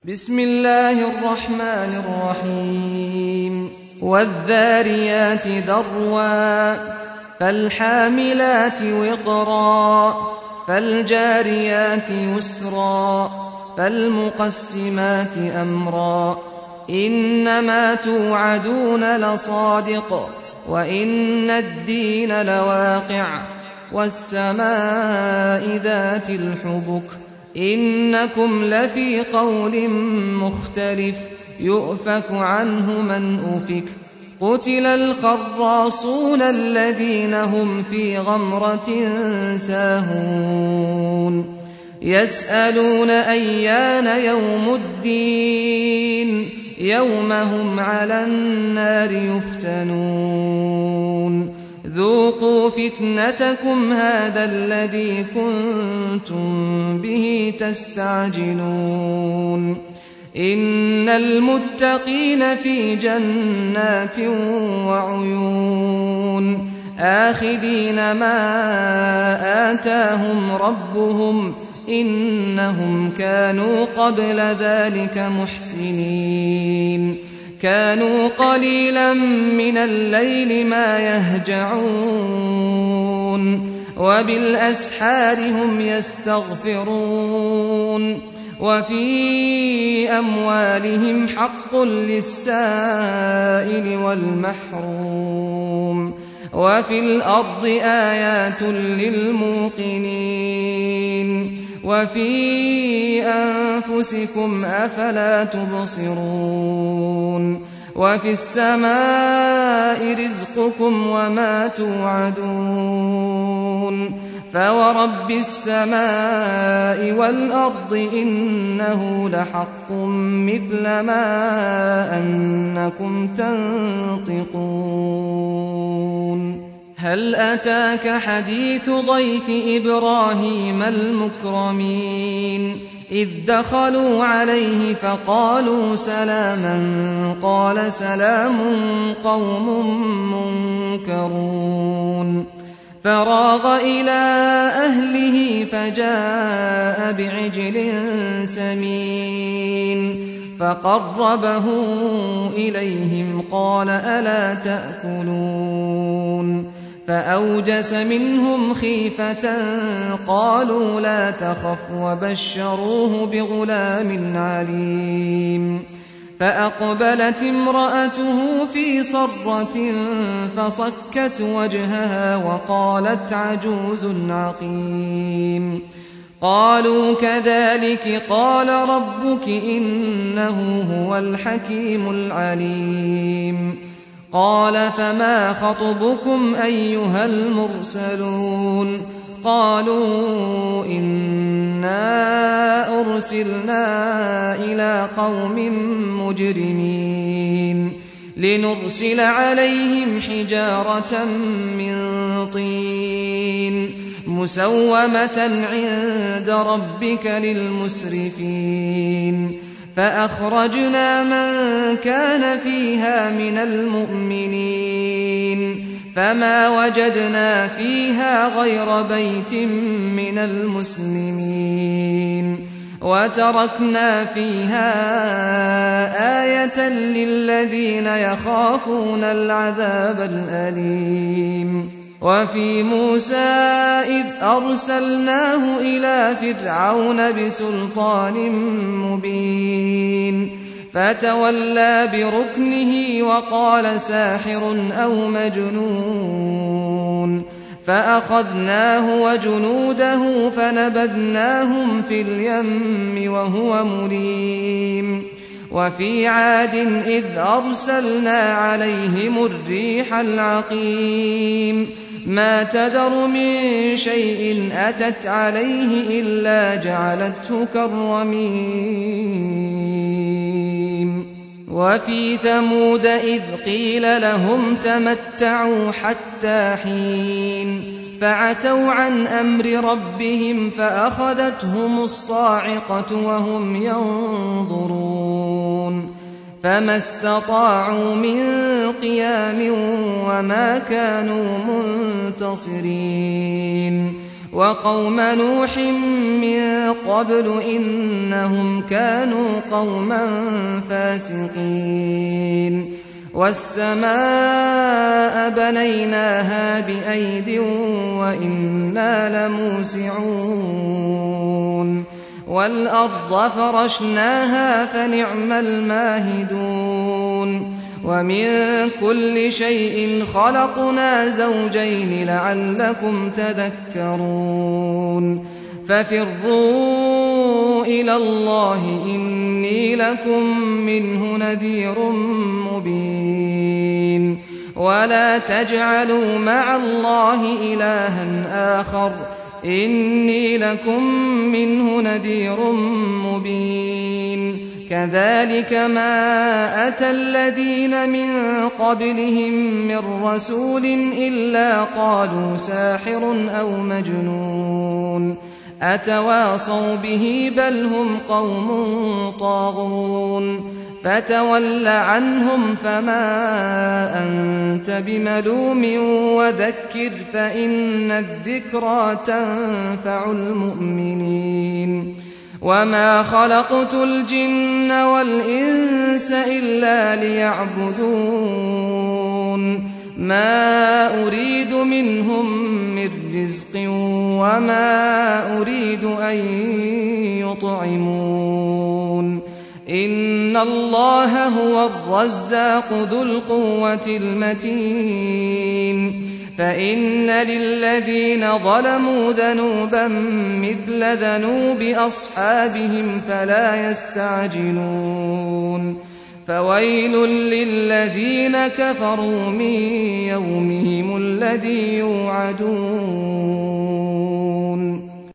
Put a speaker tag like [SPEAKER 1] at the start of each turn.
[SPEAKER 1] بسم الله الرحمن الرحيم والذاريات ذروا فالحاملات وقرا فالجاريات يسرا فالمقسمات أمرا إنما توعدون لصادق وإن الدين لواقع والسماء ذات الحبك إنكم لفي قول مختلف يؤفك عنه من أفك قتل الخراصون الذين هم في غمرة ساهون يسألون أيان يوم الدين يوم هم على النار يفتنون ذوقوا فتنتكم هذا الذي كنتم به تستعجلون إن المتقين في جنات وعيون آخذين ما آتاهم ربهم إنهم كانوا قبل ذلك محسنين كانوا قليلا من الليل ما يهجعون وبالأسحار هم يستغفرون وفي أموالهم حق للسائل والمحروم وفي الأرض آيات للموقنين وفي أنفسكم أفلا تبصرون وفي السماء رزقكم وما توعدون فورب السماء والأرض إنه لحق مثل ما أنكم تنطقون هل أتاك حديث ضيف إبراهيم المكرمين إذ دخلوا عليه فقالوا سلاما قال سلام قوم منكرون فراغ إلى أهله فجاء بعجل سمين فقربه إليهم قال ألا تأكلون فأوجس منهم خيفة قالوا لا تخف وبشروه بغلام عليم فأقبلت امرأته في صرة فصكت وجهها وقالت عجوز عقيم قالوا كذلك قال ربك إنه هو الحكيم العليم قال فما خطبكم أيها المرسلون قالوا إنا أرسلنا إلى قوم مجرمين لنرسل عليهم حجارة من طين مسومة عند ربك للمسرفين فأخرجنا من كان فيها من المؤمنين فما وجدنا فيها غير بيت من المسلمين وتركنا فيها آية للذين يخافون العذاب الأليم وفي موسى إذ أرسلناه إلى فرعون بسلطان مبين فتولى بركنه وقال ساحر أو مجنون فأخذناه وجنوده فنبذناهم في اليم وهو مليم وفي عاد إذ أرسلنا عليهم الريح العقيم ما تذر من شيء أتت عليه إلا جعلته كالرميم وفي ثمود إذ قيل لهم تمتعوا حتى حين فعتوا عن أمر ربهم فأخذتهم الصاعقة وهم ينظرون فما استطاعوا من قيام وما كانوا منتصرين وقوم نوح من قبل إنهم كانوا قوما فاسقين والسماء بنيناها بأيد وإنا لموسعون والأرض فرشناها فنعم الماهدون ومن كل شيء خلقنا زوجين لعلكم تذكرون ففروا إلى الله إني لكم منه نذير مبين ولا تجعلوا مع الله إلها آخر إني لكم منه نذير مبين كذلك ما أتى الذين من قبلهم من رسول إلا قالوا ساحر أو مجنون أتواصوا به بل هم قوم طاغون فتول عنهم فما أنت بملوم وذكر فإن الذكرى تنفع المؤمنين وما خلقت الجن والإنس إلا ليعبدون ما أريد منهم من رزق وما أريد أن يطعمون إن الله هو الرزاق ذو القوة المتين فإن للذين ظلموا ذنوبا مثل ذنوب أصحابهم فلا يستعجلون فويل للذين كفروا من يومهم الذي يوعدون